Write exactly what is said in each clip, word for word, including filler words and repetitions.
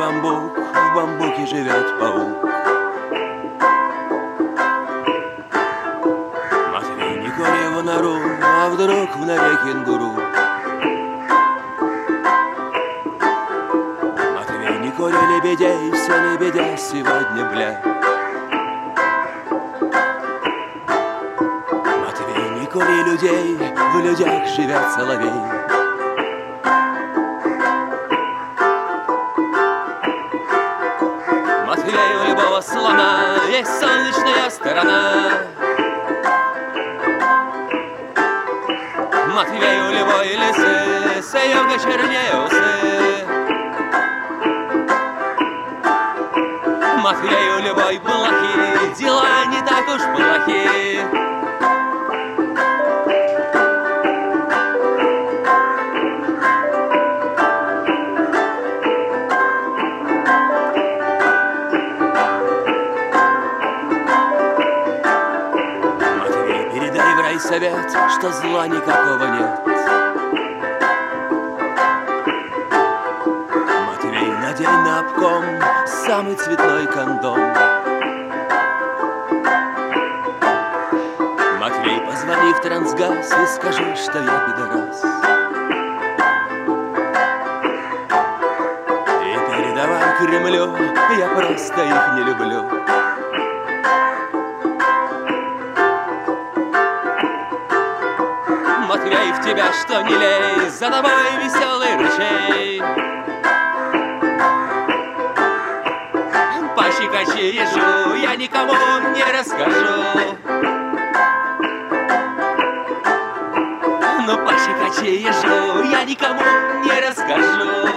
бамбук, в бамбуке живет паук. Матвей, не кори его нору, а вдруг в норе кенгуру. Матвей, не кори лебедей, все лебедя сегодня, бля. Матвей, не кори людей, в людях живет соловей. Матвей, у любого слона есть солнечная сторона. Матвей, у любой лисы с юга чернее усы. Матвей, у любой блохи дела не так уж плохи. Совет, что зла никакого нет. Матвей, надень на обком самый цветной кондом. Матвей, позвони в трансгаз и скажи, что я пидорас. И передавай Кремлю, я просто их не люблю. Матвей, в тебя что не лей, за тобой веселый ручей. Пощекочи ежу, я никому не расскажу. Ну, пощекочи ежу, я никому не расскажу.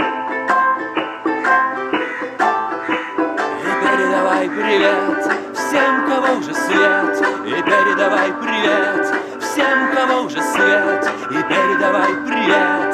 И передавай привет всем, кого уже свет. И передавай привет всем, кого уже свет, и передавай привет